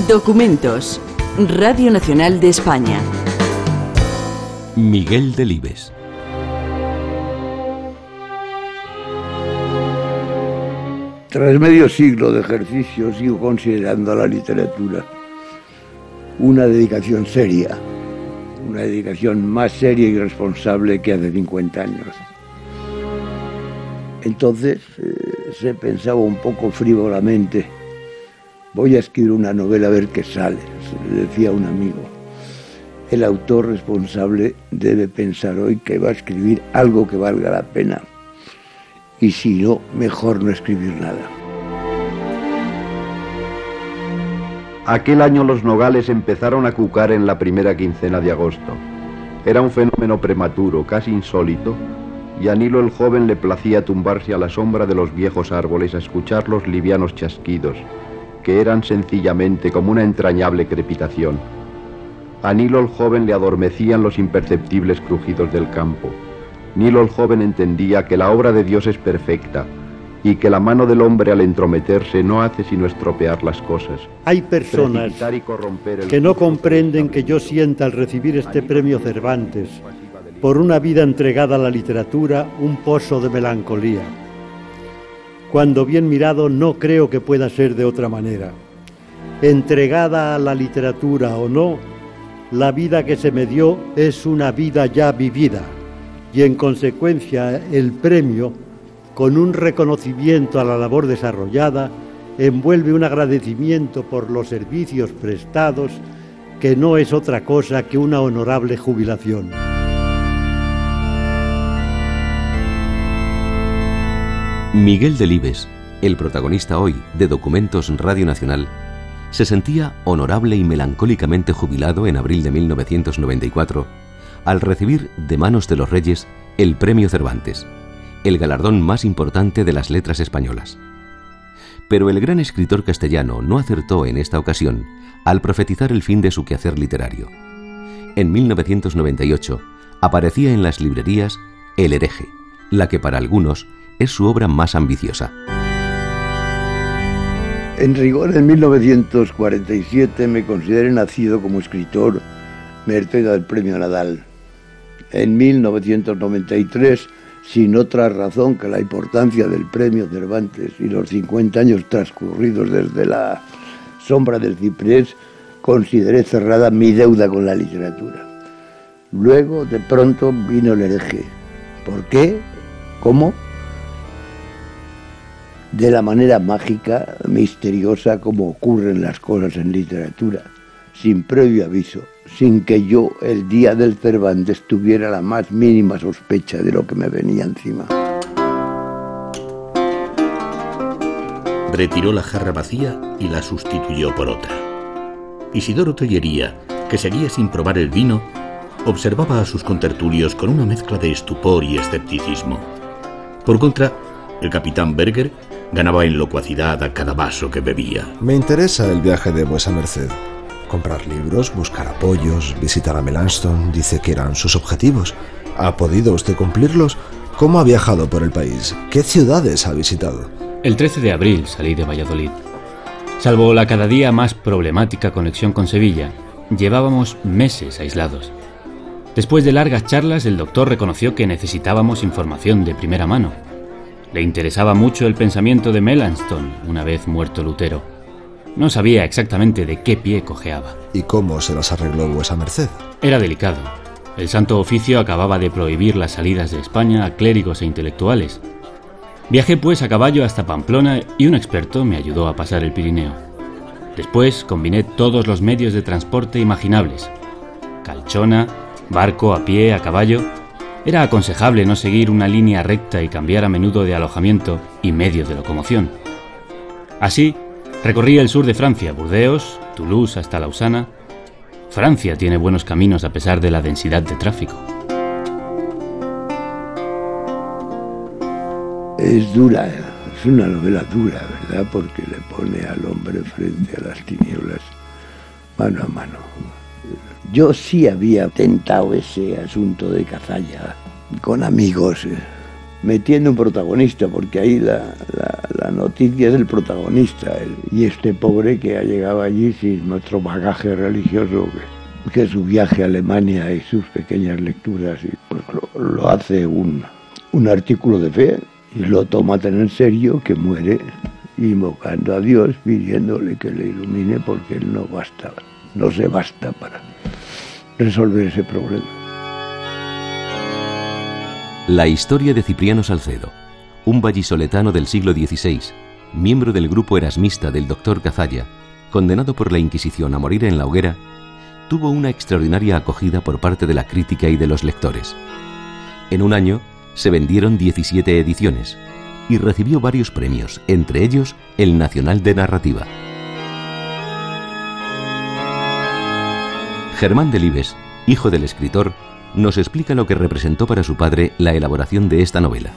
Documentos. Radio Nacional de España. Miguel Delibes. Tras medio siglo de ejercicio sigo considerando a la literatura una dedicación seria, una dedicación más seria y responsable que hace 50 años. Entonces se pensaba un poco frívolamente, voy a escribir una novela a ver qué sale, se le decía a un amigo. El autor responsable debe pensar hoy que va a escribir algo que valga la pena. Y si no, mejor no escribir nada. Aquel año los nogales empezaron a cucar en la primera quincena de agosto. Era un fenómeno prematuro, casi insólito, y a Nilo el joven le placía tumbarse a la sombra de los viejos árboles a escuchar los livianos chasquidos, que eran sencillamente como una entrañable crepitación. A Nilo el joven le adormecían los imperceptibles crujidos del campo. Nilo el joven entendía que la obra de Dios es perfecta y que la mano del hombre al entrometerse no hace sino estropear las cosas. Hay personas que no comprenden que yo sienta al recibir este premio Cervantes por una vida entregada a la literatura un pozo de melancolía. Cuando bien mirado no creo que pueda ser de otra manera. Entregada a la literatura o no, la vida que se me dio es una vida ya vivida. Y en consecuencia el premio, con un reconocimiento a la labor desarrollada, envuelve un agradecimiento por los servicios prestados, que no es otra cosa que una honorable jubilación. Miguel Delibes, el protagonista hoy de Documentos Radio Nacional, se sentía honorable y melancólicamente jubilado en abril de 1994, al recibir de manos de los Reyes el Premio Cervantes, el galardón más importante de las letras españolas. Pero el gran escritor castellano no acertó en esta ocasión al profetizar el fin de su quehacer literario. En 1998 aparecía en las librerías El hereje, la que para algunos es su obra más ambiciosa. En rigor, en 1947 me consideré nacido como escritor merced al Premio Nadal. En 1993, sin otra razón que la importancia del Premio Cervantes y los 50 años transcurridos desde la sombra del ciprés, consideré cerrada mi deuda con la literatura. Luego, de pronto, vino El hereje. ¿Por qué? ¿Cómo? De la manera mágica, misteriosa, como ocurren las cosas en literatura, sin previo aviso, sin que yo, el día del Cervantes, tuviera la más mínima sospecha de lo que me venía encima. Retiró la jarra vacía y la sustituyó por otra. Isidoro Tellería, que seguía sin probar el vino, observaba a sus contertulios con una mezcla de estupor y escepticismo. Por contra, el capitán Berger ganaba en locuacidad a cada vaso que bebía. Me interesa el viaje de vuesa merced. Comprar libros, buscar apoyos, visitar a Melanchthon, dice que eran sus objetivos. ¿Ha podido usted cumplirlos? ¿Cómo ha viajado por el país? ¿Qué ciudades ha visitado? El 13 de abril salí de Valladolid. Salvo la cada día más problemática conexión con Sevilla, llevábamos meses aislados. Después de largas charlas, el doctor reconoció que necesitábamos información de primera mano. Le interesaba mucho el pensamiento de Melanchthon, una vez muerto Lutero. No sabía exactamente de qué pie cojeaba. ¿Y cómo se las arregló vuesa merced? Era delicado. El Santo Oficio acababa de prohibir las salidas de España a clérigos e intelectuales. Viajé pues a caballo hasta Pamplona y un experto me ayudó a pasar el Pirineo. Después combiné todos los medios de transporte imaginables. Calchona, barco, a pie, a caballo. Era aconsejable no seguir una línea recta y cambiar a menudo de alojamiento y medio de locomoción. Así, recorrí el sur de Francia, Burdeos, Toulouse hasta Lausana. Francia tiene buenos caminos a pesar de la densidad de tráfico. Es dura, es una novela dura, ¿verdad? Porque le pone al hombre frente a las tinieblas, mano a mano. Yo sí había tentado ese asunto de Cazalla con amigos, metiendo un protagonista, porque ahí la noticia es el protagonista, y este pobre que ha llegado allí sin nuestro bagaje religioso, que su viaje a Alemania y sus pequeñas lecturas, y pues lo hace un artículo de fe y lo toma tan en serio que muere invocando a Dios, pidiéndole que le ilumine, porque él no se basta para resolver ese problema. La historia de Cipriano Salcedo, un vallisoletano del siglo XVI, miembro del grupo erasmista del doctor Cazalla, condenado por la Inquisición a morir en la hoguera, tuvo una extraordinaria acogida por parte de la crítica y de los lectores. En un año se vendieron 17 ediciones y recibió varios premios, entre ellos el Nacional de Narrativa. Germán Delibes, hijo del escritor, nos explica lo que representó para su padre la elaboración de esta novela.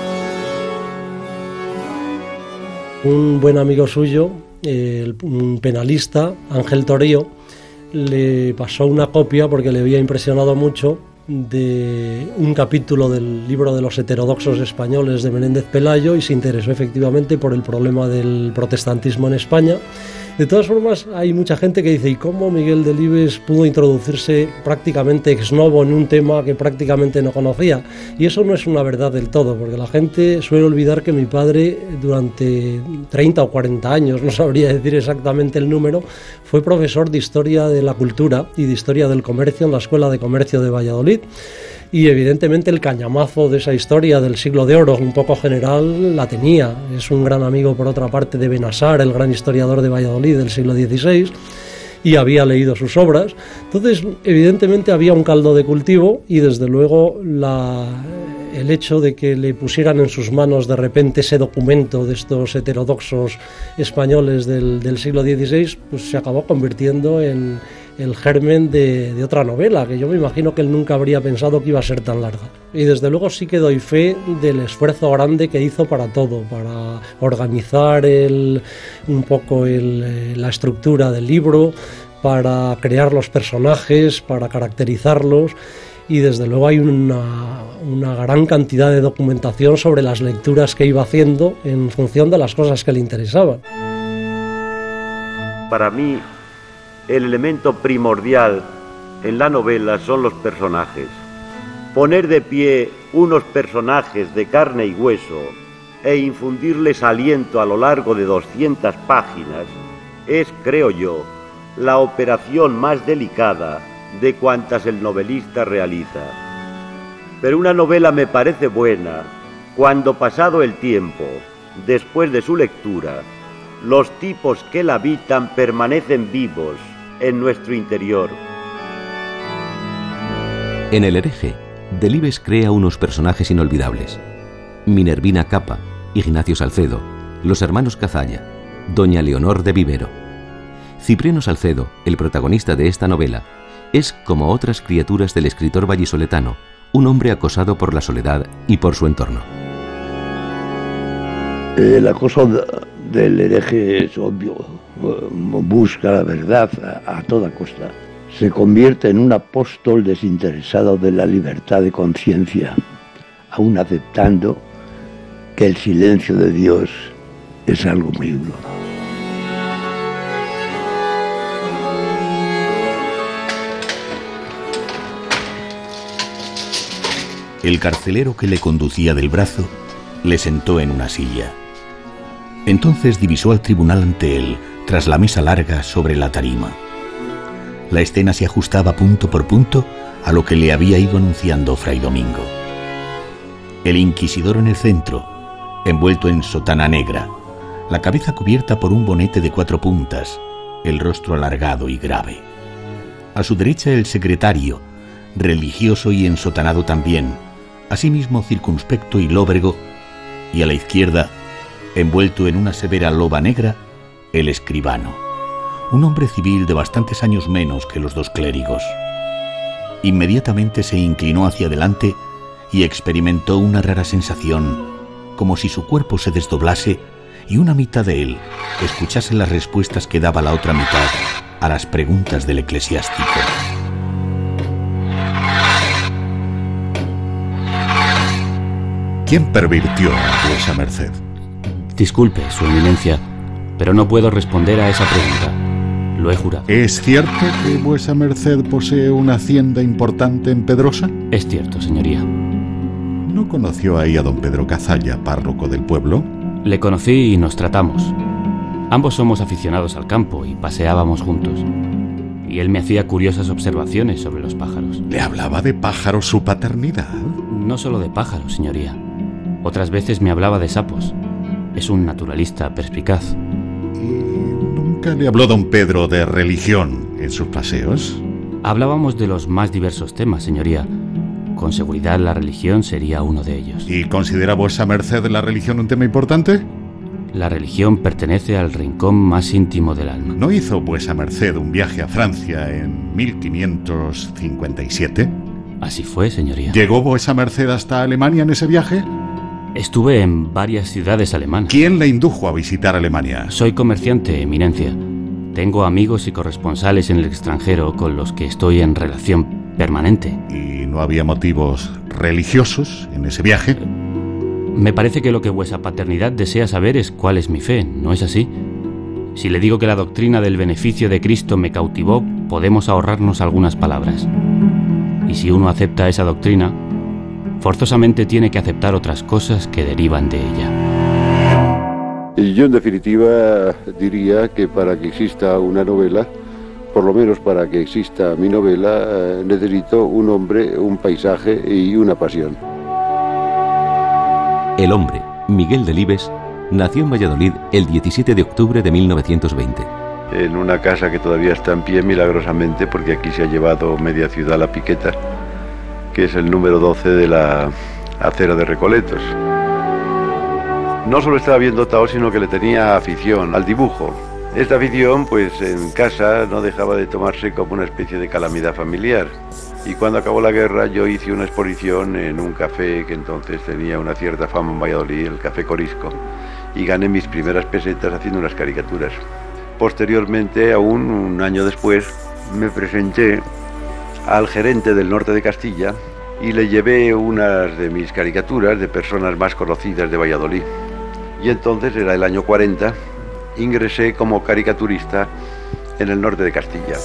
Un buen amigo suyo, un penalista, Ángel Torío, le pasó una copia porque le había impresionado mucho de un capítulo del libro de los heterodoxos españoles de Menéndez Pelayo, y se interesó efectivamente por el problema del protestantismo en España. De todas formas, hay mucha gente que dice, ¿y cómo Miguel Delibes pudo introducirse prácticamente ex novo en un tema que prácticamente no conocía? Y eso no es una verdad del todo, porque la gente suele olvidar que mi padre durante 30 o 40 años, no sabría decir exactamente el número, fue profesor de Historia de la Cultura y de Historia del Comercio en la Escuela de Comercio de Valladolid. Y evidentemente el cañamazo de esa historia del siglo de oro, un poco general, la tenía. Es un gran amigo, por otra parte, de Benassar, el gran historiador de Valladolid del siglo XVI, y había leído sus obras. Entonces, evidentemente había un caldo de cultivo, y desde luego el hecho de que le pusieran en sus manos de repente ese documento de estos heterodoxos españoles del siglo XVI, pues se acabó convirtiendo en el germen de otra novela, que yo me imagino que él nunca habría pensado que iba a ser tan larga. Y desde luego sí que doy fe del esfuerzo grande que hizo para todo, para organizar un poco la estructura del libro, para crear los personajes, para caracterizarlos, y desde luego hay una gran cantidad de documentación sobre las lecturas que iba haciendo en función de las cosas que le interesaban. Para mí, el elemento primordial en la novela son los personajes. Poner de pie unos personajes de carne y hueso e infundirles aliento a lo largo de 200 páginas es, creo yo, la operación más delicada de cuantas el novelista realiza. Pero una novela me parece buena cuando, pasado el tiempo, después de su lectura, los tipos que la habitan permanecen vivos en nuestro interior. En El hereje, Delibes crea unos personajes inolvidables: Minervina Capa, Ignacio Salcedo, los hermanos Cazalla, doña Leonor de Vivero. Cipriano Salcedo, el protagonista de esta novela, es, como otras criaturas del escritor vallisoletano, un hombre acosado por la soledad y por su entorno. El acoso del hereje es obvio, busca la verdad a toda costa. Se convierte en un apóstol desinteresado de la libertad de conciencia, aún aceptando que el silencio de Dios es algo muy duro. El carcelero que le conducía del brazo le sentó en una silla. Entonces divisó al tribunal ante él, tras la mesa larga sobre la tarima. La escena se ajustaba punto por punto a lo que le había ido anunciando Fray Domingo. El inquisidor en el centro, envuelto en sotana negra, la cabeza cubierta por un bonete de 4 puntas, el rostro alargado y grave. A su derecha el secretario, religioso y ensotanado también, asimismo circunspecto y lóbrego, y a la izquierda, envuelto en una severa loba negra, el escribano, un hombre civil de bastantes años menos que los 2 clérigos. Inmediatamente se inclinó hacia adelante y experimentó una rara sensación, como si su cuerpo se desdoblase y una mitad de él escuchase las respuestas que daba la otra mitad a las preguntas del eclesiástico. ¿Quién pervirtió a vuesa merced? Disculpe, su eminencia, pero no puedo responder a esa pregunta. Lo he jurado. ¿Es cierto que vuesa merced posee una hacienda importante en Pedrosa? Es cierto, señoría. ¿No conoció ahí a don Pedro Cazalla, párroco del pueblo? Le conocí y nos tratamos. Ambos somos aficionados al campo y paseábamos juntos. Y él me hacía curiosas observaciones sobre los pájaros. ¿Le hablaba de pájaros su paternidad? No solo de pájaros, señoría. Otras veces me hablaba de sapos. Es un naturalista perspicaz. ¿Nunca le habló don Pedro de religión en sus paseos? Hablábamos de los más diversos temas, señoría. Con seguridad la religión sería uno de ellos. ¿Y considera vuesa merced la religión un tema importante? La religión pertenece al rincón más íntimo del alma. ¿No hizo vuesa merced un viaje a Francia en 1557? Así fue, señoría. ¿Llegó vuesa merced hasta Alemania en ese viaje? Estuve en varias ciudades alemanas. ¿Quién le indujo a visitar Alemania? Soy comerciante, eminencia. Tengo amigos y corresponsales en el extranjero con los que estoy en relación permanente. ¿Y no había motivos religiosos en ese viaje? Me parece que lo que vuesa paternidad desea saber es cuál es mi fe, ¿no es así? Si le digo que la doctrina del beneficio de Cristo me cautivó, podemos ahorrarnos algunas palabras. Y si uno acepta esa doctrina, forzosamente tiene que aceptar otras cosas que derivan de ella. Y yo en definitiva diría que para que exista una novela, por lo menos para que exista mi novela, necesito un hombre, un paisaje y una pasión. El hombre, Miguel Delibes, nació en Valladolid el 17 de octubre de 1920. En una casa que todavía está en pie milagrosamente, porque aquí se ha llevado media ciudad a la piqueta, que es el número 12 de la acera de Recoletos. No solo estaba bien dotado, sino que le tenía afición al dibujo. Esta afición, pues en casa no dejaba de tomarse como una especie de calamidad familiar. Y cuando acabó la guerra yo hice una exposición en un café que entonces tenía una cierta fama en Valladolid, el Café Corisco, y gané mis primeras pesetas haciendo unas caricaturas. Posteriormente, aún un año después, me presenté al gerente del norte de Castilla y le llevé unas de mis caricaturas de personas más conocidas de Valladolid. Y entonces, era el año 40, ingresé como caricaturista en el norte de Castilla.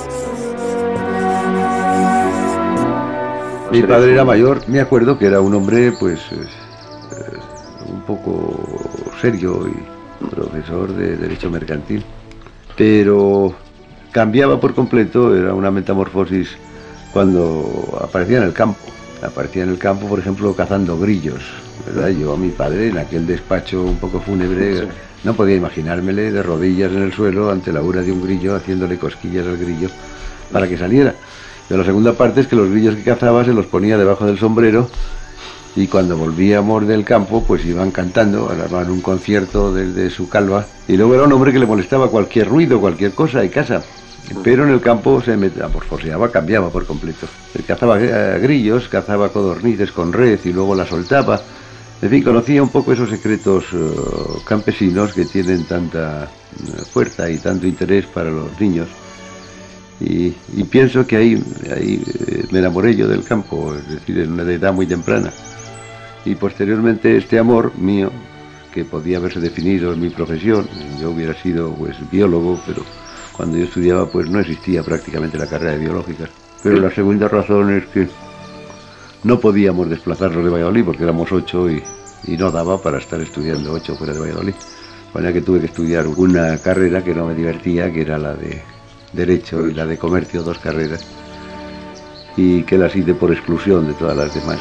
Mi padre era mayor, me acuerdo que era un hombre pues un poco serio y profesor de Derecho Mercantil, pero cambiaba por completo, era una metamorfosis cuando aparecía en el campo. Aparecía en el campo, por ejemplo, cazando grillos, ¿verdad? Yo a mi padre, en aquel despacho un poco fúnebre, no podía imaginármele de rodillas en el suelo ante la ura de un grillo, haciéndole cosquillas al grillo para que saliera. Pero la segunda parte es que los grillos que cazaba se los ponía debajo del sombrero y cuando volvíamos del campo pues iban cantando, daban un concierto desde su calva y luego era un hombre que le molestaba cualquier ruido, cualquier cosa y casa. Pero en el campo se metamorfoseaba, cambiaba por completo. Cazaba grillos, cazaba codornices con red y luego la soltaba. En fin, conocía un poco esos secretos campesinos que tienen tanta fuerza y tanto interés para los niños. Y pienso que ahí me enamoré yo del campo, es decir, en una edad muy temprana. Y posteriormente este amor mío, que podía haberse definido en mi profesión, yo hubiera sido pues biólogo, pero cuando yo estudiaba pues no existía prácticamente la carrera de biológicas. Pero la segunda razón es que no podíamos desplazarnos de Valladolid porque éramos 8 y no daba para estar estudiando 8 fuera de Valladolid. De manera que tuve que estudiar una carrera que no me divertía, que era la de Derecho y la de Comercio, 2 carreras, y que las hice por exclusión de todas las demás.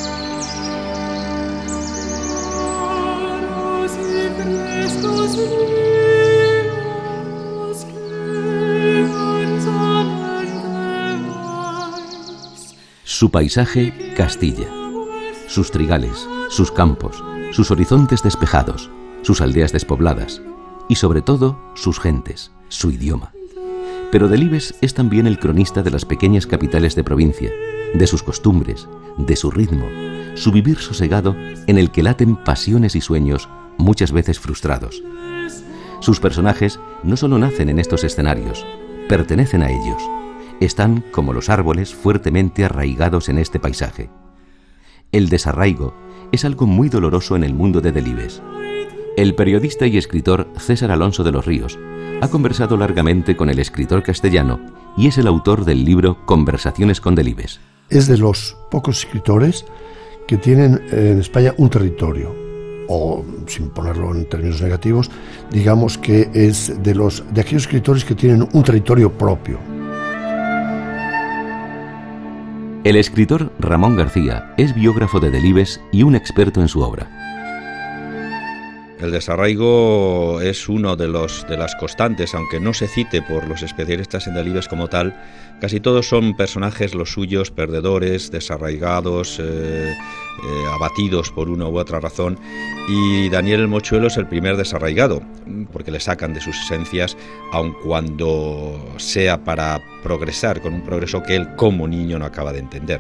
Su paisaje, Castilla. Sus trigales, sus campos, sus horizontes despejados, sus aldeas despobladas y sobre todo sus gentes, su idioma. Pero Delibes es también el cronista de las pequeñas capitales de provincia, de sus costumbres, de su ritmo, su vivir sosegado en el que laten pasiones y sueños muchas veces frustrados. Sus personajes no solo nacen en estos escenarios, pertenecen a ellos. Están, como los árboles, fuertemente arraigados en este paisaje. El desarraigo es algo muy doloroso en el mundo de Delibes. El periodista y escritor César Alonso de los Ríos ha conversado largamente con el escritor castellano y es el autor del libro Conversaciones con Delibes. Es de los pocos escritores que tienen en España un territorio, o sin ponerlo en términos negativos, digamos que es de aquellos escritores que tienen un territorio propio. El escritor Ramón García es biógrafo de Delibes y un experto en su obra. El desarraigo es uno de las constantes, aunque no se cite por los especialistas en Delibes como tal. Casi todos son personajes los suyos perdedores, desarraigados, abatidos por una u otra razón, y Daniel el Mochuelo es el primer desarraigado, porque le sacan de sus esencias, aun cuando sea para progresar, con un progreso que él como niño no acaba de entender.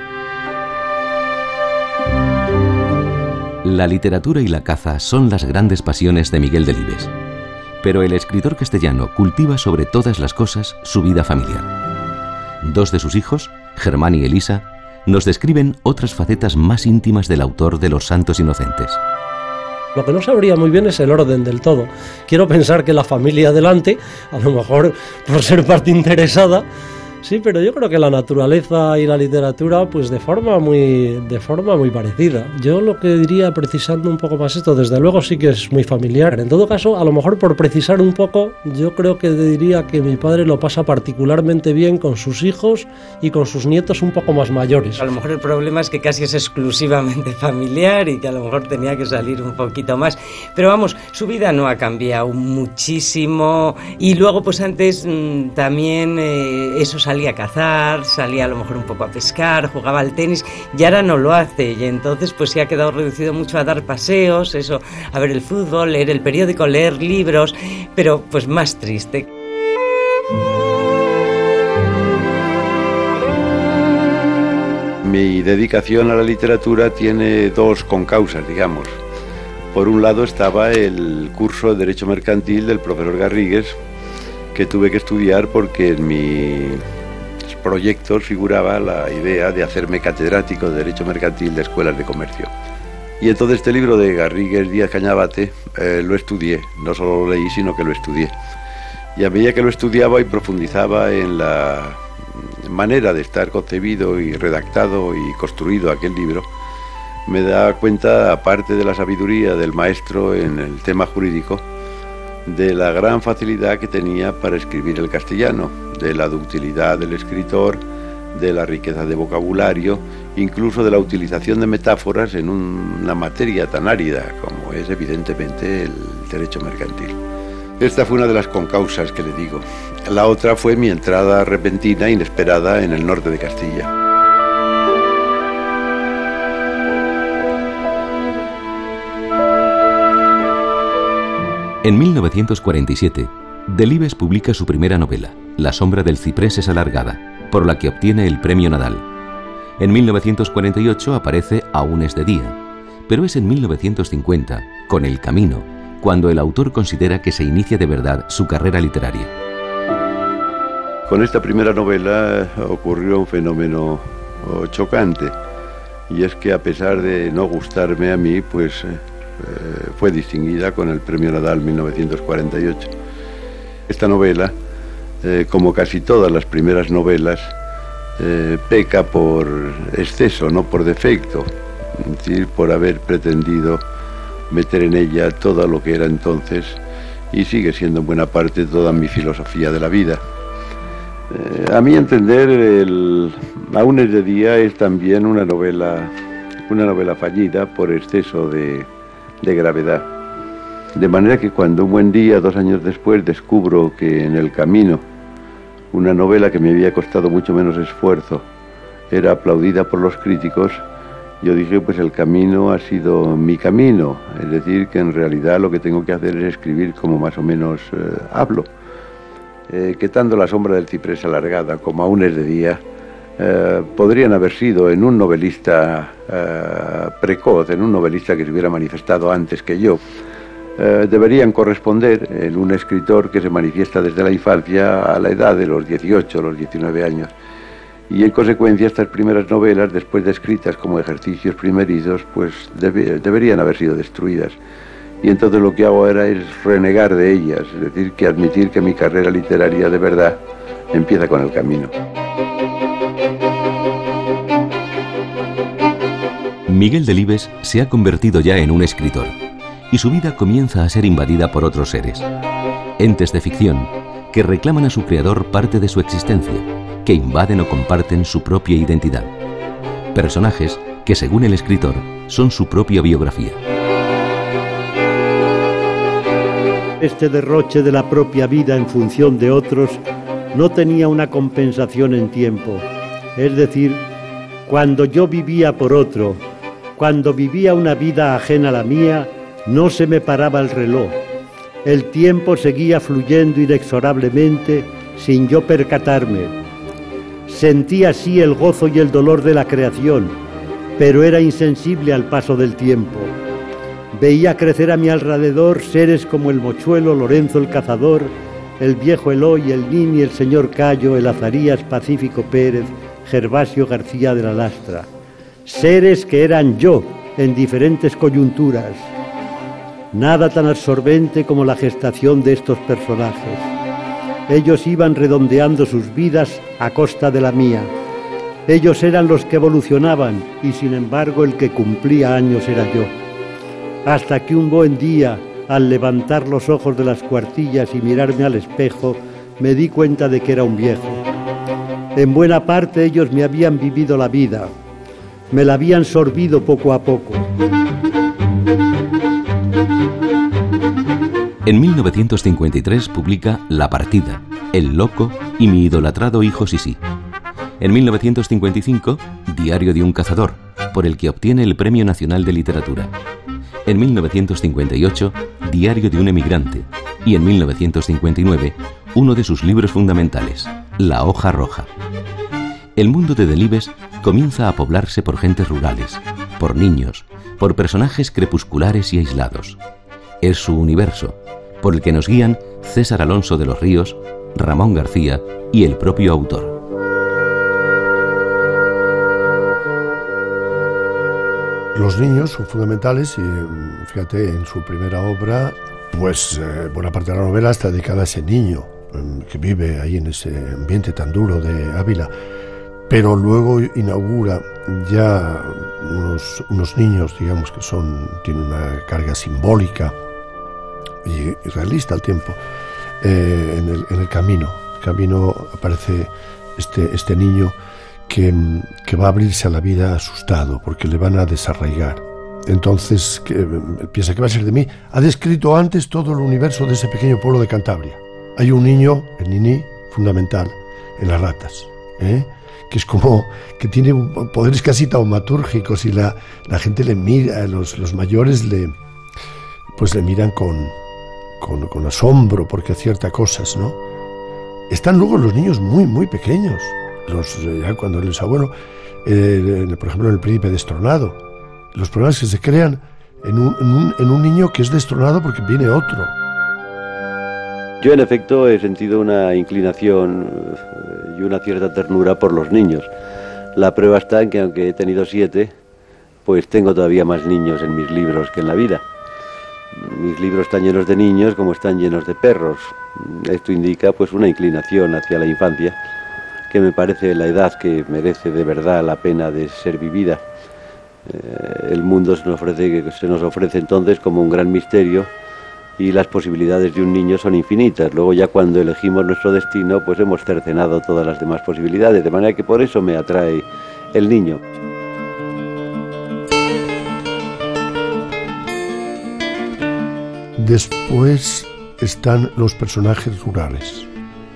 La literatura y la caza son las grandes pasiones de Miguel Delibes, pero el escritor castellano cultiva sobre todas las cosas su vida familiar. Dos de sus hijos, Germán y Elisa, nos describen otras facetas más íntimas del autor de Los Santos Inocentes. Lo que no sabría muy bien es el orden del todo. Quiero pensar que la familia adelante, a lo mejor por ser parte interesada, sí, pero yo creo que la naturaleza y la literatura, pues de forma muy parecida. Yo lo que diría, precisando un poco más esto, desde luego sí que es muy familiar. En todo caso, a lo mejor por precisar un poco, yo creo que diría que mi padre lo pasa particularmente bien con sus hijos y con sus nietos un poco más mayores. A lo mejor el problema es que casi es exclusivamente familiar y que a lo mejor tenía que salir un poquito más. Pero vamos, su vida no ha cambiado muchísimo. Y luego, pues antes también eso salía a cazar, salía a lo mejor un poco a pescar, jugaba al tenis, y ahora no lo hace, y entonces pues se ha quedado reducido mucho a dar paseos, eso, a ver el fútbol, leer el periódico, leer libros, pero pues más triste. Mi dedicación a la literatura tiene dos concausas, digamos. Por un lado estaba el curso de Derecho Mercantil del profesor Garrigues, que tuve que estudiar porque en mis proyectos figuraba la idea de hacerme catedrático de Derecho Mercantil de escuelas de comercio. Y entonces este libro de Garrigues Díaz Cañabate lo estudié, no solo lo leí, sino que lo estudié. Y a medida que lo estudiaba y profundizaba en la manera de estar concebido y redactado y construido aquel libro, me daba cuenta, aparte de la sabiduría del maestro en el tema jurídico, de la gran facilidad que tenía para escribir el castellano, de la ductilidad del escritor, de la riqueza de vocabulario, incluso de la utilización de metáforas en una materia tan árida como es evidentemente el derecho mercantil. Esta fue una de las concausas que le digo. La otra fue mi entrada repentina, inesperada, en el norte de Castilla. En 1947, Delibes publica su primera novela, La sombra del ciprés es alargada, por la que obtiene el Premio Nadal. En 1948 aparece Aún es de día, pero es en 1950, con El camino, cuando el autor considera que se inicia de verdad su carrera literaria. Con esta primera novela ocurrió un fenómeno chocante, y es que a pesar de no gustarme a mí, pues fue distinguida con el Premio Nadal 1948. Esta novela, como casi todas las primeras novelas, peca por exceso, no por defecto, es decir, por haber pretendido meter en ella todo lo que era entonces, y sigue siendo en buena parte toda mi filosofía de la vida. A mi entender, Aún es de día es también una novela fallida por exceso de gravedad. De manera que cuando un buen día, 2 años después, descubro que en El camino, una novela que me había costado mucho menos esfuerzo, era aplaudida por los críticos, yo dije, pues el camino ha sido mi camino, es decir, que en realidad lo que tengo que hacer es escribir como más o menos hablo. Que tanto La sombra del ciprés alargada como Aún es de día podrían haber sido en un novelista precoz, en un novelista que se hubiera manifestado antes que yo, deberían corresponder en un escritor que se manifiesta desde la infancia a la edad de los 18, los 19 años. Y en consecuencia estas primeras novelas, después de escritas como ejercicios primerizos, pues deberían haber sido destruidas. Y entonces lo que hago ahora es renegar de ellas, es decir, que admitir que mi carrera literaria de verdad empieza con el camino. Miguel Delibes se ha convertido ya en un escritor y su vida comienza a ser invadida por otros seres, entes de ficción que reclaman a su creador parte de su existencia, que invaden o comparten su propia identidad. Personajes que, según el escritor, son su propia biografía. Este derroche de la propia vida en función de otros no tenía una compensación en tiempo. Es decir, cuando yo vivía por otro, cuando vivía una vida ajena a la mía, no se me paraba el reloj. El tiempo seguía fluyendo inexorablemente sin yo percatarme. Sentía así el gozo y el dolor de la creación, pero era insensible al paso del tiempo. Veía crecer a mi alrededor seres como el Mochuelo, Lorenzo el Cazador, el viejo Eloy, el Nini, el señor Cayo, el Azarías, Pacífico Pérez, Gervasio García de la Lastra. Seres que eran yo en diferentes coyunturas. Nada tan absorbente como la gestación de estos personajes. Ellos iban redondeando sus vidas a costa de la mía. Ellos eran los que evolucionaban y sin embargo el que cumplía años era yo. Hasta que un buen día, al levantar los ojos de las cuartillas y mirarme al espejo, me di cuenta de que era un viejo. En buena parte ellos me habían vivido la vida, me la habían sorbido poco a poco. En 1953 publica La Partida, El Loco y Mi idolatrado hijo Sisí. En 1955, Diario de un cazador, por el que obtiene el Premio Nacional de Literatura. En 1958, Diario de un emigrante. Y en 1959, uno de sus libros fundamentales, La hoja roja. El mundo de Delibes comienza a poblarse por gentes rurales, por niños, por personajes crepusculares y aislados. Es su universo, por el que nos guían César Alonso de los Ríos, Ramón García y el propio autor. Los niños son fundamentales y fíjate, en su primera obra, pues buena parte de la novela está dedicada a ese niño que vive ahí en ese ambiente tan duro de Ávila, pero luego inaugura ya unos niños, digamos, que tienen una carga simbólica y realista al tiempo. En el camino aparece este niño que va a abrirse a la vida asustado porque le van a desarraigar. Entonces piensa que va a ser de mí. Ha descrito antes todo el universo de ese pequeño pueblo de Cantabria. Hay un niño, el Nini, fundamental en las ratas, que es como que tiene poderes casi taumatúrgicos y la gente le mira, los mayores le miran con asombro porque acierta cosas, ¿no? Están luego los niños muy, muy pequeños. Ya cuando él es abuelo, por ejemplo, en El príncipe destronado, los problemas que se crean en un niño que es destronado porque viene otro. Yo, en efecto, he sentido una inclinación y una cierta ternura por los niños. La prueba está en que, aunque he tenido 7, pues tengo todavía más niños en mis libros que en la vida. Mis libros están llenos de niños como están llenos de perros. Esto indica pues una inclinación hacia la infancia, que me parece la edad que merece de verdad la pena de ser vivida. El mundo se nos ofrece entonces como un gran misterio y las posibilidades de un niño son infinitas. Luego ya cuando elegimos nuestro destino, pues hemos cercenado todas las demás posibilidades, de manera que por eso me atrae el niño. Después están los personajes rurales,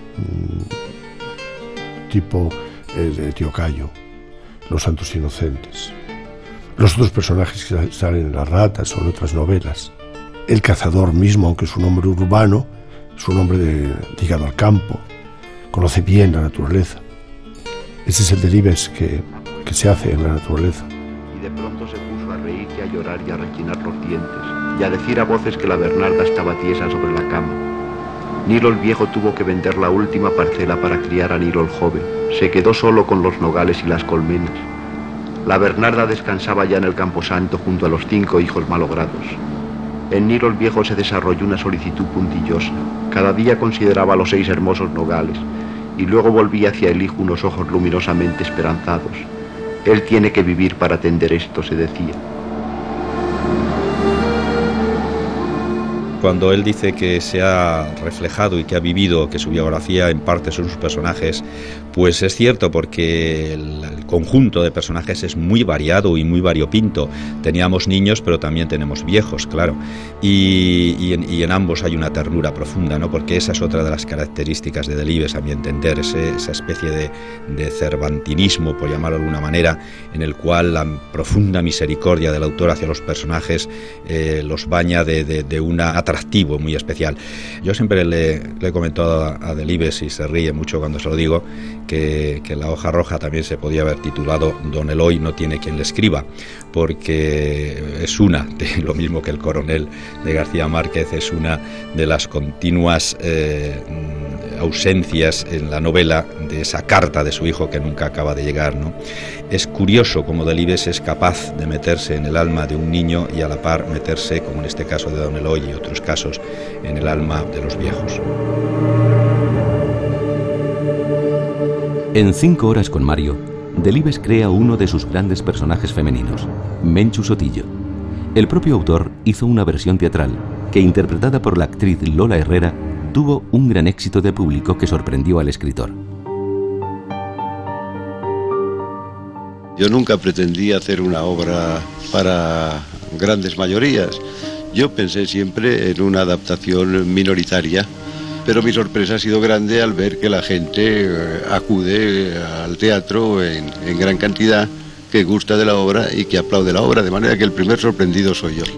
tipo el tío Cayo, los santos inocentes, los otros personajes que salen en Las ratas o en otras novelas. El cazador mismo, aunque es un hombre urbano, es un hombre ligado al campo, conoce bien la naturaleza. Ese es el Delibes que se hace en la naturaleza. Y de pronto se puso a reír y a llorar y a rechinar los dientes, y a decir a voces que la Bernarda estaba tiesa sobre la cama. Nilo el viejo tuvo que vender la última parcela para criar a Nilo el joven. Se quedó solo con los nogales y las colmenas. La Bernarda descansaba ya en el camposanto junto a los 5 hijos malogrados. En Nilo el viejo se desarrolló una solicitud puntillosa. Cada día consideraba los 6 hermosos nogales y luego volvía hacia el hijo unos ojos luminosamente esperanzados. Él tiene que vivir para atender esto, se decía. Cuando él dice que se ha reflejado y que ha vivido, que su biografía en parte son sus personajes, pues es cierto, porque el conjunto de personajes es muy variado y muy variopinto. Teníamos niños, pero también tenemos viejos, claro, y en ambos hay una ternura profunda, ¿no? Porque esa es otra de las características de Delibes, a mi entender, esa especie de cervantinismo, por llamarlo de alguna manera, en el cual la profunda misericordia del autor hacia los personajes los baña de un atractivo muy especial. Yo siempre le he comentado a Delibes, y se ríe mucho cuando se lo digo, que La hoja roja también se podía haber titulado Don Eloy no tiene quien le escriba, porque es lo mismo que El coronel de García Márquez, es una de las continuas ausencias en la novela de esa carta de su hijo que nunca acaba de llegar, ¿no? Es curioso cómo Delibes es capaz de meterse en el alma de un niño y a la par meterse, como en este caso de Don Eloy y otros casos, en el alma de los viejos. En 5 horas con Mario, Delibes crea uno de sus grandes personajes femeninos, Menchu Sotillo. El propio autor hizo una versión teatral que, interpretada por la actriz Lola Herrera, tuvo un gran éxito de público que sorprendió al escritor. Yo nunca pretendí hacer una obra para grandes mayorías. Yo pensé siempre en una adaptación minoritaria, pero mi sorpresa ha sido grande al ver que la gente acude al teatro en gran cantidad, que gusta de la obra y que aplaude la obra, de manera que el primer sorprendido soy yo.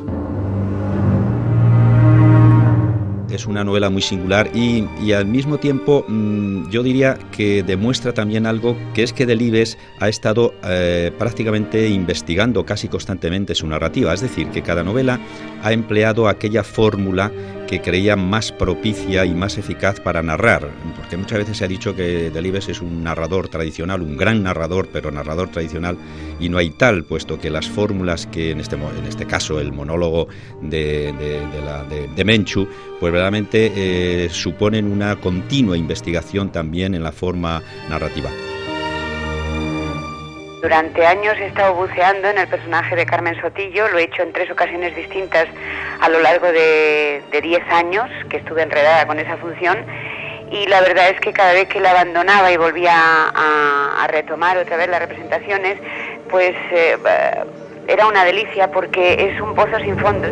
Es una novela muy singular y al mismo tiempo yo diría que demuestra también algo, que es que Delibes ha estado prácticamente investigando casi constantemente su narrativa, es decir, que cada novela ha empleado aquella fórmula que creía más propicia y más eficaz para narrar, porque muchas veces se ha dicho que Delibes es un narrador tradicional, un gran narrador, pero narrador tradicional, y no hay tal, puesto que las fórmulas que en este caso el monólogo de Menchu, pues verdaderamente suponen una continua investigación también en la forma narrativa. Durante años he estado buceando en el personaje de Carmen Sotillo, lo he hecho en 3 ocasiones distintas a lo largo de 10 años que estuve enredada con esa función, y la verdad es que cada vez que la abandonaba y volvía a retomar otra vez las representaciones, pues era una delicia, porque es un pozo sin fondo.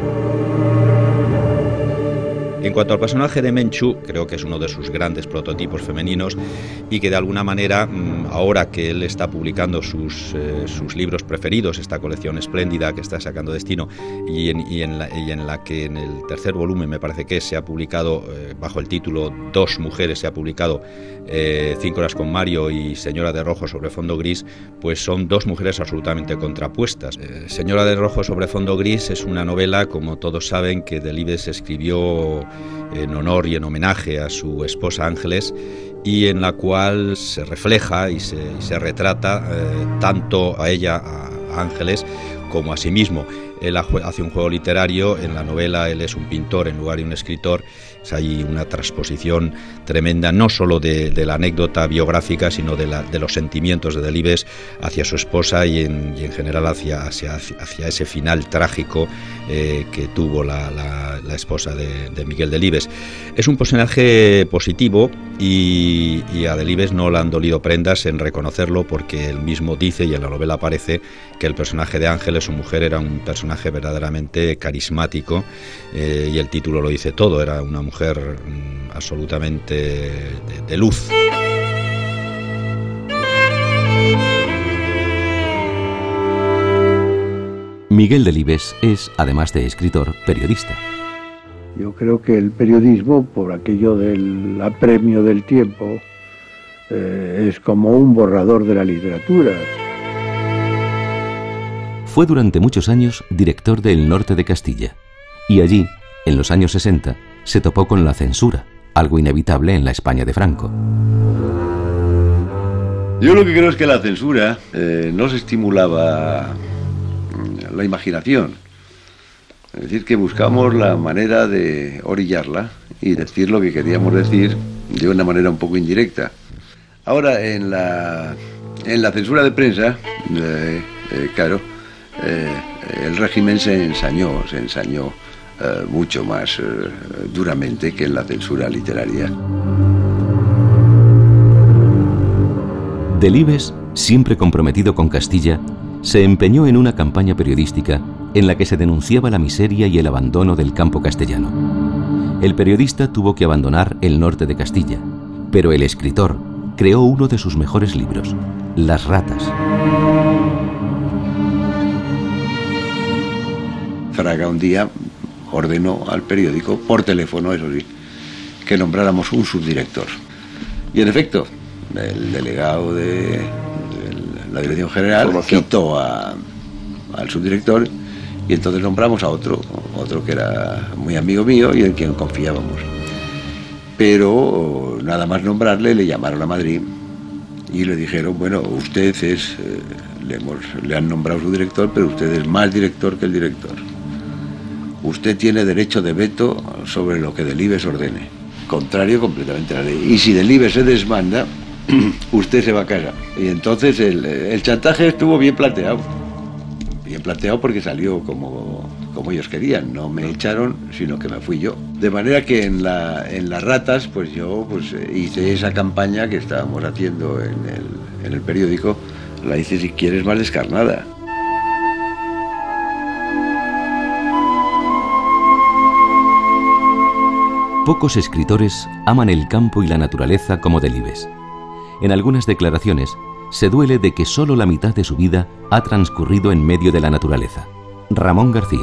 En cuanto al personaje de Menchu, creo que es uno de sus grandes prototipos femeninos y que de alguna manera, ahora que él está publicando sus libros preferidos, esta colección espléndida que está sacando Destino y en la que en el 3er volumen me parece que se ha publicado, bajo el título Dos mujeres, se ha publicado 5 horas con Mario y Señora de rojo sobre fondo gris, pues son 2 mujeres absolutamente contrapuestas. Señora de rojo sobre fondo gris es una novela, como todos saben, que Delibes escribió en honor y en homenaje a su esposa Ángeles, y en la cual se refleja y se retrata tanto a ella, a Ángeles, como a sí mismo. Él hace un juego literario, en la novela él es un pintor en lugar de un escritor. Hay una transposición tremenda, no solo de la anécdota biográfica, sino de los sentimientos de Delibes hacia su esposa y en general hacia ese final trágico que tuvo la esposa de Miguel Delibes. Es un personaje positivo y a Delibes no le han dolido prendas en reconocerlo, porque él mismo dice, y en la novela aparece, que el personaje de Ángeles, su mujer, era un personaje verdaderamente carismático, y el título lo dice todo, era una mujer absolutamente de luz. Miguel Delibes es, además de escritor, periodista. Yo creo que el periodismo, por aquello del apremio del tiempo, es como un borrador de la literatura. Fue durante muchos años director de El Norte de Castilla, y allí, en los años 60, se topó con la censura, algo inevitable en la España de Franco. Yo lo que creo es que la censura no se estimulaba la imaginación. Es decir, que buscamos la manera de orillarla y decir lo que queríamos decir de una manera un poco indirecta. Ahora, en la censura de prensa, claro, el régimen se ensañó mucho más duramente que en la censura literaria. Delibes, siempre comprometido con Castilla, se empeñó en una campaña periodística en la que se denunciaba la miseria y el abandono del campo castellano. El periodista tuvo que abandonar el norte de Castilla, pero el escritor creó uno de sus mejores libros, Las ratas. Fraga un día ordenó al periódico, por teléfono, eso sí, que nombráramos un subdirector. Y en efecto, el delegado de la Dirección General quitó al subdirector y entonces nombramos a otro que era muy amigo mío y en quien confiábamos. Pero nada más nombrarle, le llamaron a Madrid y le dijeron, bueno, usted es, le han nombrado su director, pero usted es más director que el director. Usted tiene derecho de veto sobre lo que Delibes ordene, contrario completamente a la ley. Y si Delibes se desmanda, usted se va a casa. Y entonces el chantaje estuvo bien planteado porque salió como ellos querían. No me echaron, sino que me fui yo. De manera que en las ratas, pues yo hice esa campaña que estábamos haciendo en el periódico, la hice, si quieres, más descarnada. Pocos escritores aman el campo y la naturaleza como Delibes. En algunas declaraciones se duele de que solo la mitad de su vida ha transcurrido en medio de la naturaleza. Ramón García.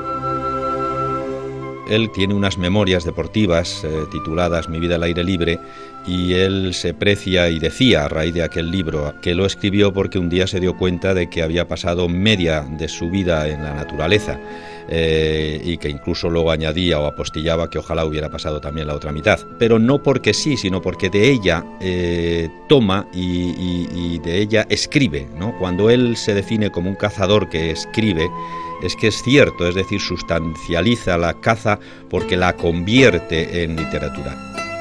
Él tiene unas memorias deportivas tituladas Mi vida al aire libre, y él se precia y decía a raíz de aquel libro que lo escribió porque un día se dio cuenta de que había pasado media de su vida en la naturaleza, y que incluso luego añadía o apostillaba que ojalá hubiera pasado también la otra mitad, pero no porque sí, sino porque de ella toma y de ella escribe, ¿no? Cuando él se define como un cazador que escribe, es que es cierto, es decir, sustancializa la caza porque la convierte en literatura.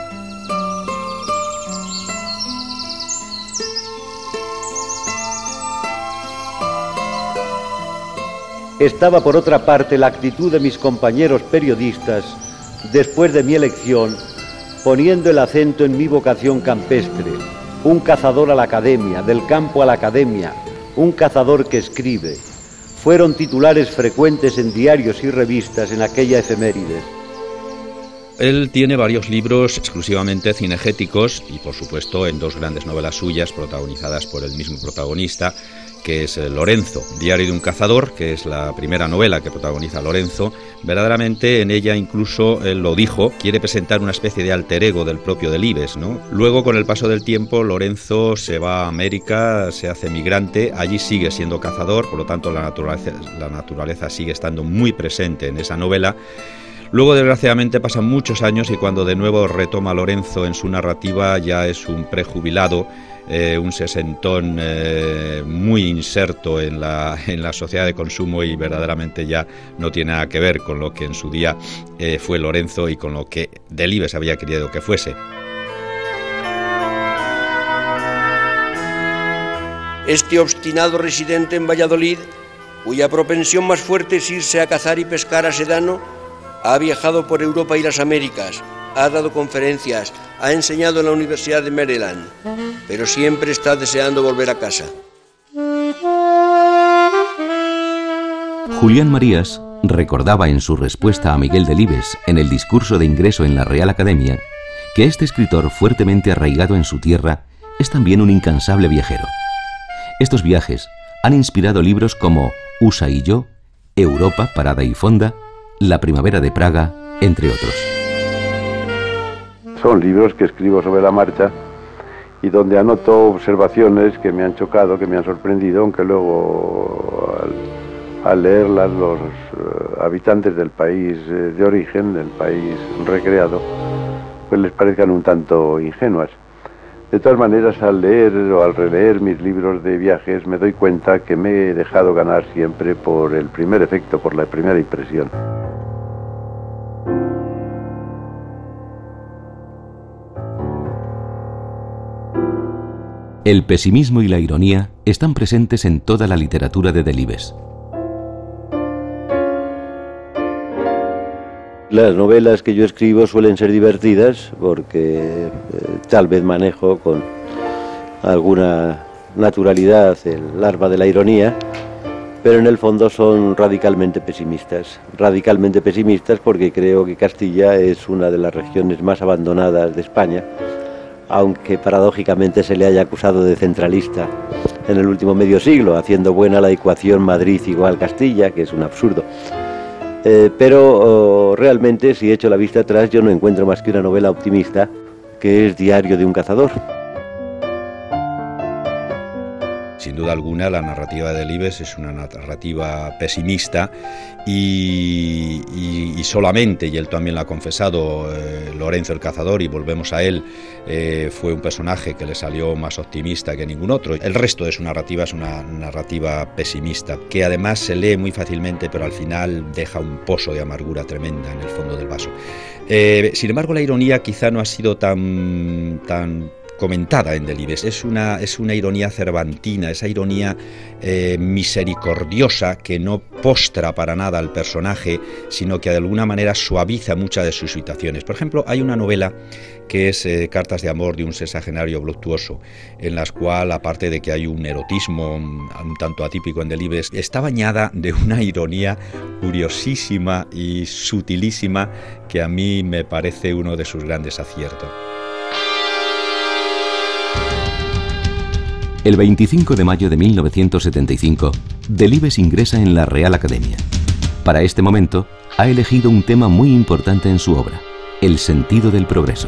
Estaba, por otra parte, la actitud de mis compañeros periodistas después de mi elección, poniendo el acento en mi vocación campestre, un cazador a la academia, del campo a la academia, un cazador que escribe. Fueron titulares frecuentes en diarios y revistas en aquella efeméride. Él tiene varios libros exclusivamente cinegéticos y, por supuesto, en dos grandes novelas suyas protagonizadas por el mismo protagonista, que es Lorenzo, Diario de un cazador, que es la primera novela que protagoniza Lorenzo. Verdaderamente en ella, incluso él lo dijo, quiere presentar una especie de alter ego del propio Delibes, ¿no? Luego, con el paso del tiempo, Lorenzo se va a América, se hace migrante, allí sigue siendo cazador, por lo tanto la naturaleza sigue estando muy presente en esa novela. Luego, desgraciadamente, pasan muchos años y cuando de nuevo retoma Lorenzo en su narrativa, ya es un prejubilado, un sesentón muy inserto en la sociedad de consumo, y verdaderamente ya no tiene nada que ver con lo que en su día fue Lorenzo y con lo que Delibes había querido que fuese. Este obstinado residente en Valladolid, cuya propensión más fuerte es irse a cazar y pescar a sedano, ha viajado por Europa y las Américas, ha dado conferencias, ha enseñado en la Universidad de Maryland, pero siempre está deseando volver a casa. Julián Marías recordaba en su respuesta a Miguel Delibes en el discurso de ingreso en la Real Academia que este escritor fuertemente arraigado en su tierra es también un incansable viajero. Estos viajes han inspirado libros como USA y yo, Europa, Parada y Fonda, La primavera de Praga, entre otros. Son libros que escribo sobre la marcha y donde anoto observaciones que me han chocado, que me han sorprendido, aunque luego al leerlas los habitantes del país de origen, del país recreado, pues les parezcan un tanto ingenuas. De todas maneras, al leer o al releer mis libros de viajes, me doy cuenta que me he dejado ganar siempre por el primer efecto, por la primera impresión. El pesimismo y la ironía están presentes en toda la literatura de Delibes. Las novelas que yo escribo suelen ser divertidas porque tal vez manejo con alguna naturalidad el arma de la ironía, pero en el fondo son radicalmente pesimistas porque creo que Castilla es una de las regiones más abandonadas de España, aunque paradójicamente se le haya acusado de centralista en el último medio siglo, haciendo buena la ecuación Madrid igual Castilla, que es un absurdo. Pero realmente, si echo la vista atrás, yo no encuentro más que una novela optimista, que es Diario de un cazador. Sin duda alguna, la narrativa de Delibes es una narrativa pesimista y solamente, y él también lo ha confesado, Lorenzo el Cazador, y volvemos a él, fue un personaje que le salió más optimista que ningún otro. El resto de su narrativa es una narrativa pesimista, que además se lee muy fácilmente, pero al final deja un pozo de amargura tremenda en el fondo del vaso. Sin embargo, la ironía quizá no ha sido tan comentada en Delibes. Es una ironía cervantina, esa ironía misericordiosa que no postra para nada al personaje, sino que de alguna manera suaviza muchas de sus situaciones. Por ejemplo, hay una novela que es Cartas de amor de un sexagenario voluptuoso, en las cual, aparte de que hay un erotismo un tanto atípico en Delibes, está bañada de una ironía curiosísima y sutilísima que a mí me parece uno de sus grandes aciertos. El 25 de mayo de 1975, Delibes ingresa en la Real Academia. Para este momento, ha elegido un tema muy importante en su obra, el sentido del progreso.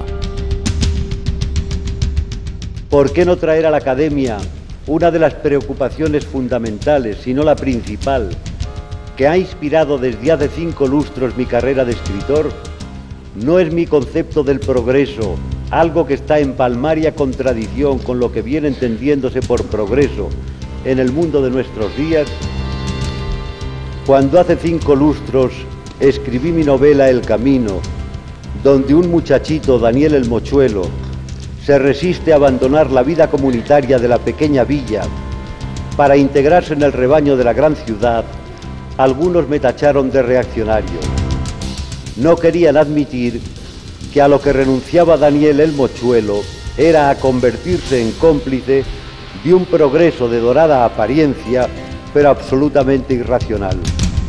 ¿Por qué no traer a la Academia una de las preocupaciones fundamentales, si no la principal, que ha inspirado desde hace 5 lustros mi carrera de escritor? No es mi concepto del progreso, algo que está en palmaria contradicción con lo que viene entendiéndose por progreso en el mundo de nuestros días. Cuando hace 5 lustros escribí mi novela El Camino, donde un muchachito, Daniel el Mochuelo, se resiste a abandonar la vida comunitaria de la pequeña villa para integrarse en el rebaño de la gran ciudad, algunos me tacharon de reaccionario. No querían admitir que a lo que renunciaba Daniel el Mochuelo era a convertirse en cómplice de un progreso de dorada apariencia, pero absolutamente irracional.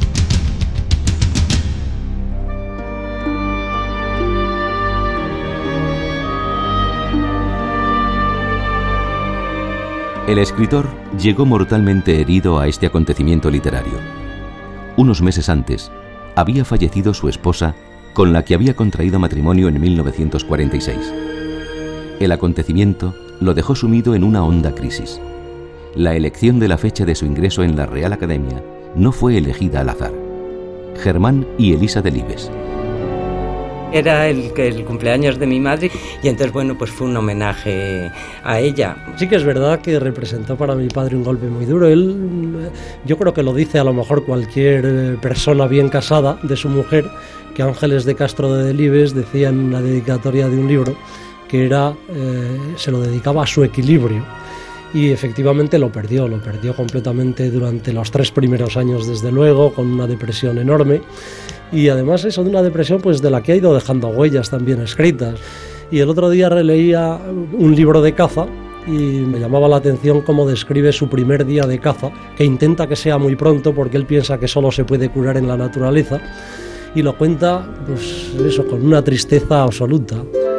El escritor llegó mortalmente herido a este acontecimiento literario. Unos meses antes, había fallecido su esposa, con la que había contraído matrimonio en 1946. El acontecimiento lo dejó sumido en una honda crisis. La elección de la fecha de su ingreso en la Real Academia no fue elegida al azar. Germán y Elisa Delibes. Era el cumpleaños de mi madre y entonces, bueno, pues fue un homenaje a ella. Sí que es verdad que representó para mi padre un golpe muy duro. Él, yo creo que lo dice a lo mejor cualquier persona bien casada de su mujer, que Ángeles de Castro de Delibes decía en una dedicatoria de un libro que era, se lo dedicaba a su equilibrio. Y efectivamente lo perdió completamente durante los 3 primeros años, desde luego, con una depresión enorme. Y además eso de una depresión pues de la que ha ido dejando huellas también escritas. Y el otro día releía un libro de caza y me llamaba la atención cómo describe su primer día de caza, que intenta que sea muy pronto porque él piensa que solo se puede curar en la naturaleza, y lo cuenta pues eso, con una tristeza absoluta.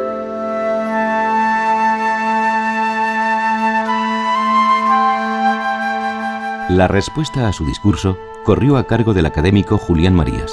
La respuesta a su discurso corrió a cargo del académico Julián Marías.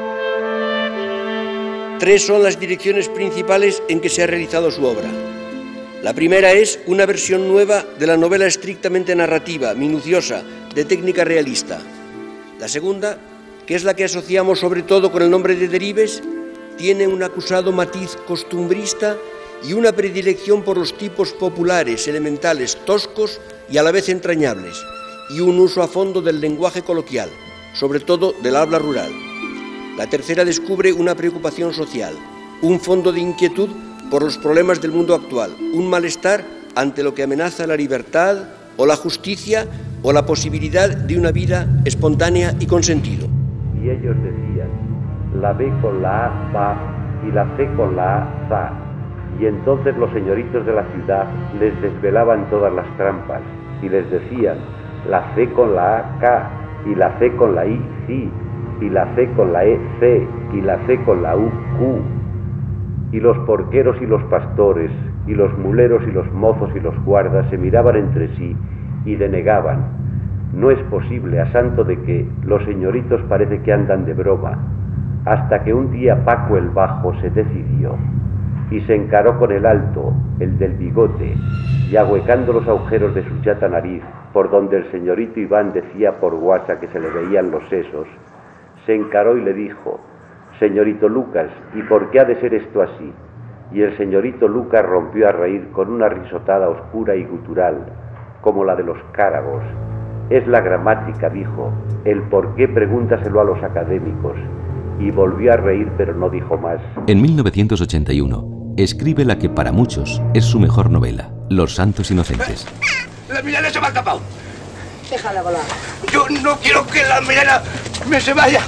3 son las direcciones principales en que se ha realizado su obra. La primera es una versión nueva de la novela estrictamente narrativa, minuciosa, de técnica realista. La segunda, que es la que asociamos sobre todo con el nombre de Delibes, tiene un acusado matiz costumbrista y una predilección por los tipos populares, elementales, toscos y a la vez entrañables, y un uso a fondo del lenguaje coloquial, sobre todo del habla rural. La tercera descubre una preocupación social, un fondo de inquietud por los problemas del mundo actual, un malestar ante lo que amenaza la libertad o la justicia o la posibilidad de una vida espontánea y con sentido. Y ellos decían, la B con la A va y la C con la A za. Y entonces los señoritos de la ciudad les desvelaban todas las trampas y les decían, la C con la A K y la C con la I sí y la C con la E C y la C con la U Q. Y los porqueros y los pastores y los muleros y los mozos y los guardas se miraban entre sí y denegaban. No es posible, a santo de que los señoritos parece que andan de broma, hasta que un día Paco el Bajo se decidió y se encaró con el alto, el del bigote, y ahuecando los agujeros de su chata nariz, por donde el señorito Iván decía por guasa que se le veían los sesos, se encaró y le dijo, señorito Lucas, ¿y por qué ha de ser esto así? Y el señorito Lucas rompió a reír con una risotada oscura y gutural, como la de los cáragos. Es la gramática, dijo, el por qué pregúntaselo a los académicos. Y volvió a reír, pero no dijo más. En 1981, escribe la que para muchos es su mejor novela, Los Santos Inocentes. ¡La Milena se me ha escapado! Déjala volar. Yo no quiero que la Milena me se vaya.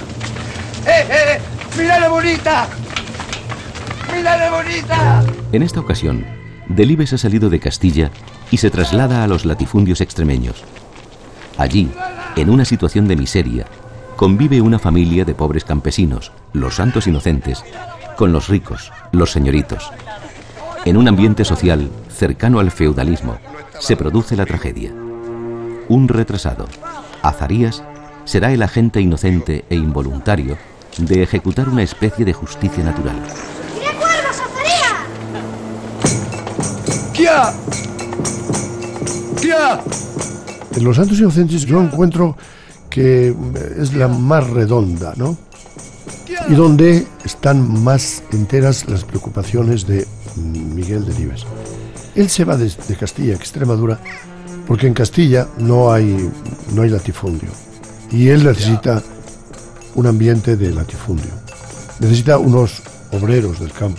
¡Milena bonita! ¡Milena bonita! En esta ocasión, Delibes ha salido de Castilla y se traslada a los latifundios extremeños. Allí, en una situación de miseria, convive una familia de pobres campesinos, los santos inocentes, con los ricos, los señoritos. En un ambiente social cercano al feudalismo, se produce la tragedia. Un retrasado, Azarías, será el agente inocente e involuntario de ejecutar una especie de justicia natural. ¡Tira cuernos, Azarías! ¡Kia! ¡Kia! En Los Santos Inocentes yo encuentro que es la más redonda, ¿no? Y donde están más enteras las preocupaciones de Miguel Delibes. Él se va de Castilla a Extremadura porque en Castilla no hay latifundio y él necesita un ambiente de latifundio. Necesita unos obreros del campo,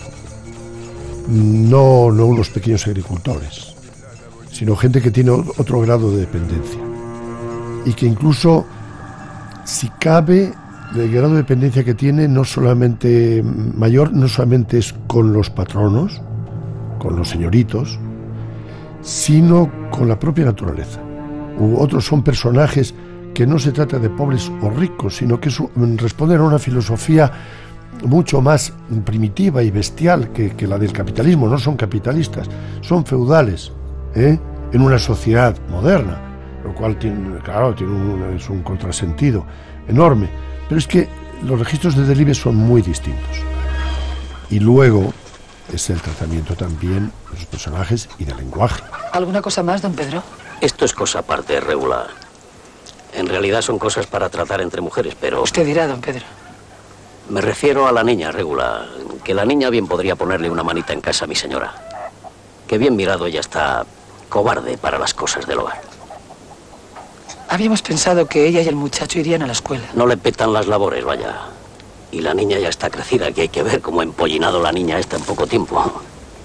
no unos pequeños agricultores, sino gente que tiene otro grado de dependencia y que incluso, si cabe, el grado de dependencia que tiene no solamente mayor, no solamente es con los patronos, con los señoritos, sino con la propia naturaleza. Otros son personajes que no se trata de pobres o ricos, sino que responden a una filosofía mucho más primitiva y bestial que la del capitalismo. No son capitalistas, son feudales, en una sociedad moderna, lo cual es un contrasentido enorme. Pero es que los registros de Delibes son muy distintos. Y luego es el tratamiento también de los personajes y del lenguaje. ¿Alguna cosa más, don Pedro? Esto es cosa aparte, regular. En realidad son cosas para tratar entre mujeres, pero... Usted dirá, don Pedro. Me refiero a la niña, regular. Que la niña bien podría ponerle una manita en casa a mi señora. Que bien mirado ella está cobarde para las cosas del hogar. Habíamos pensado que ella y el muchacho irían a la escuela. No le petan las labores, vaya. Y la niña ya está crecida, que hay que ver cómo ha empollinado la niña esta en poco tiempo.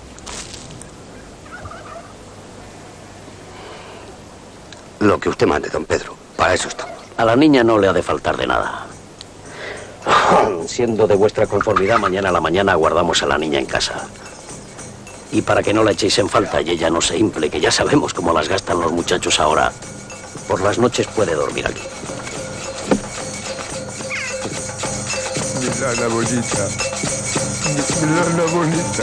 Lo que usted mande, don Pedro. Para eso estamos. A la niña no le ha de faltar de nada. Siendo de vuestra conformidad, mañana a la mañana guardamos a la niña en casa. Y para que no la echéis en falta y ella no se infle, que ya sabemos cómo las gastan los muchachos ahora, por las noches puede dormir aquí. Milana bonita. Milana bonita.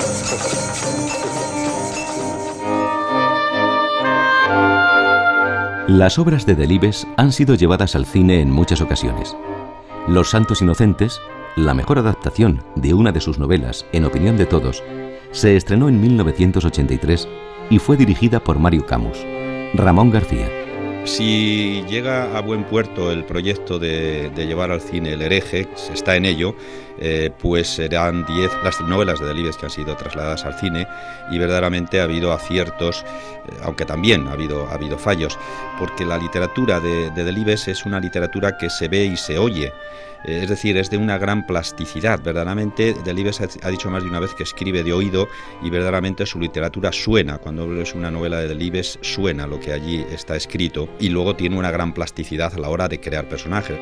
Las obras de Delibes han sido llevadas al cine en muchas ocasiones. Los Santos Inocentes, la mejor adaptación de una de sus novelas, en opinión de todos, se estrenó en 1983 y fue dirigida por Mario Camus. Ramón García. Si llega a buen puerto el proyecto de llevar al cine El hereje, se está en ello, pues serán 10 las novelas de Delibes que han sido trasladadas al cine, y verdaderamente ha habido aciertos, aunque también ha habido fallos, porque la literatura de Delibes es una literatura que se ve y se oye. Es decir, es de una gran plasticidad. Verdaderamente, Delibes ha dicho más de una vez que escribe de oído, y verdaderamente su literatura suena. Cuando lees una novela de Delibes, suena lo que allí está escrito, y luego tiene una gran plasticidad a la hora de crear personajes.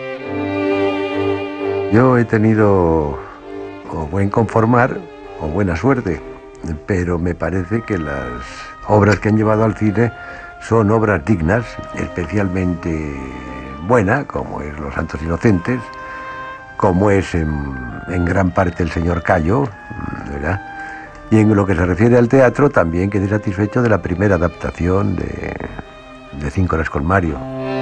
Yo he tenido o buen conformar o buena suerte, pero me parece que las obras que han llevado al cine son obras dignas, especialmente buena, como es Los Santos Inocentes, como es en gran parte El Señor Cayo, ¿verdad? Y en lo que se refiere al teatro, también quedé satisfecho de la primera adaptación de 5 horas con Mario.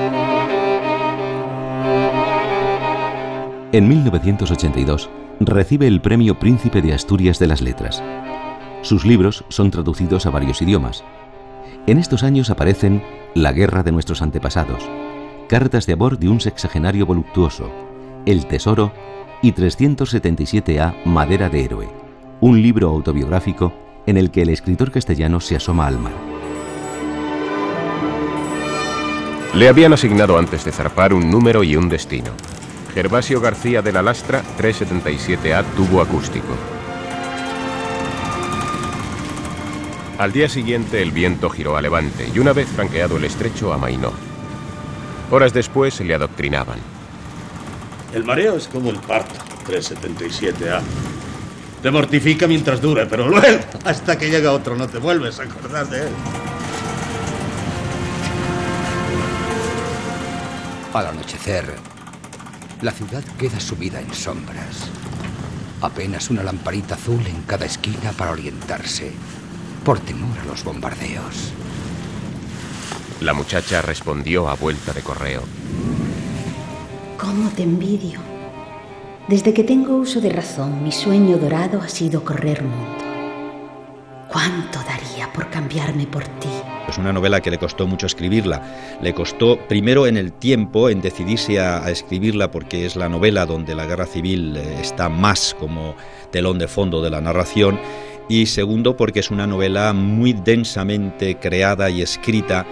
En 1982 recibe el Premio Príncipe de Asturias de las Letras. Sus libros son traducidos a varios idiomas. En estos años aparecen La guerra de nuestros antepasados, Cartas de amor de un sexagenario voluptuoso, El tesoro y 377A Madera de héroe, un libro autobiográfico en el que el escritor castellano se asoma al mar. Le habían asignado antes de zarpar un número y un destino. Gervasio García de la Lastra, 377A, tubo acústico. Al día siguiente el viento giró a levante y una vez franqueado el estrecho amainó. Horas después se le adoctrinaban. El mareo es como el parto, 377A. Te mortifica mientras dure, pero luego, hasta que llega otro, no te vuelves a acordar de él. Al anochecer, la ciudad queda sumida en sombras. Apenas una lamparita azul en cada esquina para orientarse, por temor a los bombardeos. La muchacha respondió a vuelta de correo. ¿Cómo te envidio? Desde que tengo uso de razón, mi sueño dorado ha sido correr mundo. ¿Cuánto daría por cambiarme por ti? Es una novela que le costó mucho escribirla. Le costó primero en el tiempo, en decidirse a escribirla, porque es la novela donde la guerra civil está más como telón de fondo de la narración. Y segundo, porque es una novela muy densamente creada y escrita,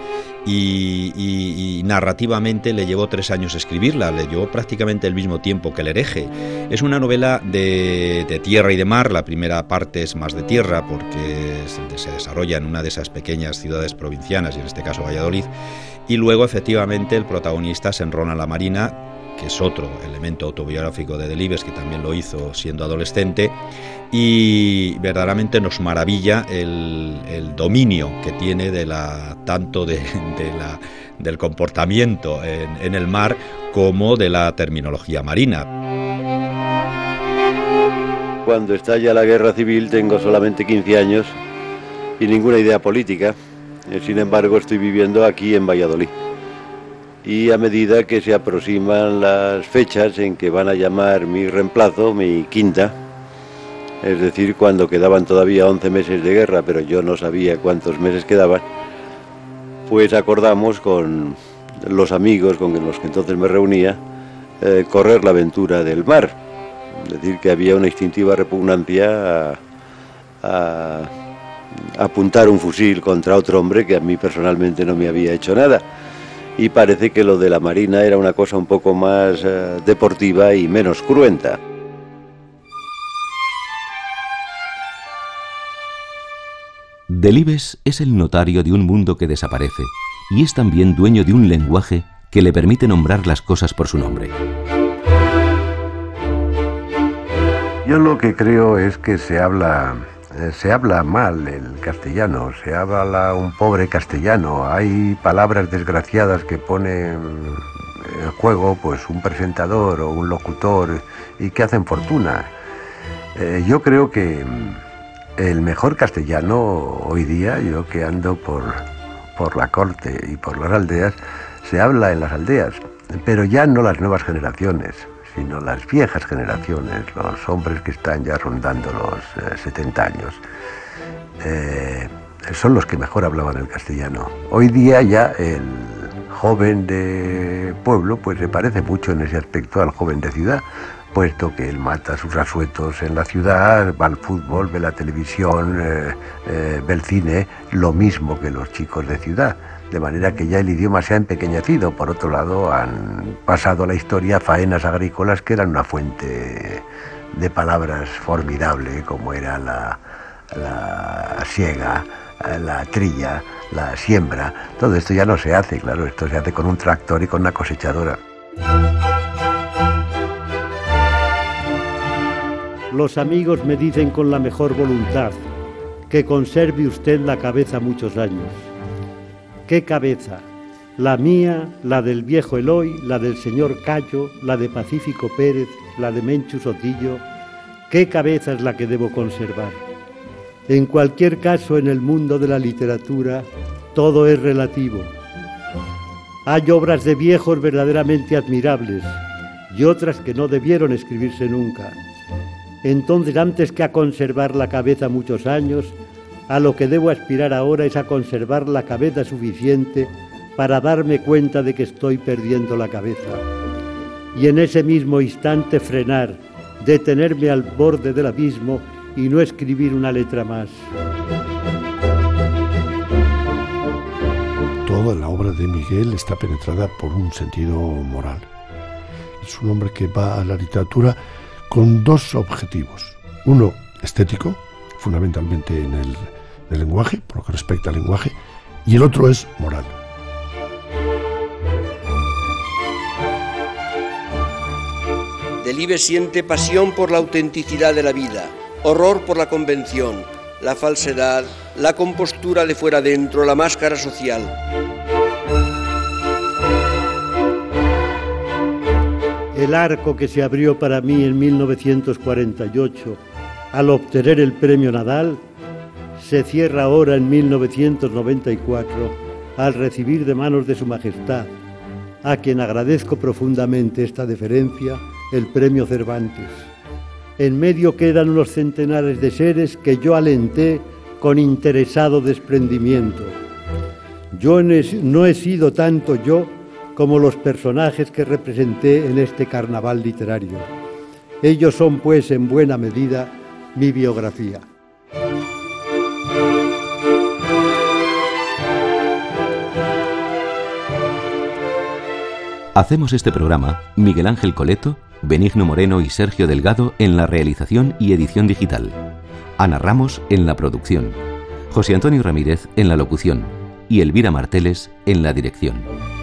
y narrativamente le llevó 3 años escribirla, le llevó prácticamente el mismo tiempo que El hereje. Es una novela de tierra y de mar. La primera parte es más de tierra porque se desarrolla en una de esas pequeñas ciudades provincianas, y en este caso Valladolid, y luego efectivamente el protagonista se enrona en la marina, que es otro elemento autobiográfico de Delibes, que también lo hizo siendo adolescente, y verdaderamente nos maravilla el dominio que tiene tanto del comportamiento en el mar como de la terminología marina. Cuando estalla la guerra civil tengo solamente 15 años y ninguna idea política. Sin embargo, estoy viviendo aquí en Valladolid. Y a medida que se aproximan las fechas en que van a llamar mi reemplazo, mi quinta, es decir, cuando quedaban todavía 11 meses de guerra, pero yo no sabía cuántos meses quedaban, pues acordamos con los amigos con los que entonces me reunía correr la aventura del mar. Es decir, que había una instintiva repugnancia a apuntar un fusil contra otro hombre que a mí personalmente no me había hecho nada. Y parece que lo de la marina era una cosa un poco más deportiva y menos cruenta. Delibes es el notario de un mundo que desaparece, y es también dueño de un lenguaje que le permite nombrar las cosas por su nombre. Yo lo que creo es que se habla mal el castellano, se habla un pobre castellano. Hay palabras desgraciadas que pone en juego pues un presentador o un locutor y que hacen fortuna. Yo creo que el mejor castellano hoy día, yo que ando por la corte y por las aldeas, se habla en las aldeas, pero ya no las nuevas generaciones, sino las viejas generaciones, los hombres que están ya rondando los 70 años. Son los que mejor hablaban el castellano. Hoy día ya joven de pueblo pues se parece mucho en ese aspecto al joven de ciudad, puesto que él mata sus asuetos en la ciudad, va al fútbol, ve la televisión, ve el cine, lo mismo que los chicos de ciudad. De manera que ya el idioma se ha empequeñecido. Por otro lado, han pasado a la historia faenas agrícolas que eran una fuente de palabras formidable, como era la siega, la trilla, la siembra. Todo esto ya no se hace, claro, esto se hace con un tractor y con una cosechadora. Los amigos me dicen con la mejor voluntad que conserve usted la cabeza muchos años. ¿Qué cabeza? La mía, la del viejo Eloy, la del señor Cayo, la de Pacífico Pérez, la de Menchu Sotillo. ¿Qué cabeza es la que debo conservar? En cualquier caso, en el mundo de la literatura, todo es relativo. Hay obras de viejos verdaderamente admirables y otras que no debieron escribirse nunca. Entonces, antes que a conservar la cabeza muchos años, a lo que debo aspirar ahora es a conservar la cabeza suficiente para darme cuenta de que estoy perdiendo la cabeza. Y en ese mismo instante frenar, detenerme al borde del abismo y no escribir una letra más. Toda la obra de Miguel está penetrada por un sentido moral. Es un hombre que va a la literatura con dos objetivos. Uno, estético, fundamentalmente en el lenguaje, por lo que respecta al lenguaje, y el otro es moral. Delibes siente pasión por la autenticidad de la vida, horror por la convención, la falsedad, la compostura de fuera adentro, la máscara social. El arco que se abrió para mí en 1948 al obtener el premio Nadal se cierra ahora en 1994 al recibir de manos de Su Majestad, a quien agradezco profundamente esta deferencia, el premio Cervantes. En medio quedan unos centenares de seres que yo alenté con interesado desprendimiento. Yo no he sido tanto yo como los personajes que representé en este carnaval literario. Ellos son, pues, en buena medida, mi biografía. Hacemos este programa Miguel Ángel Coleto, Benigno Moreno y Sergio Delgado en la realización y edición digital, Ana Ramos en la producción, José Antonio Ramírez en la locución y Elvira Marteles en la dirección.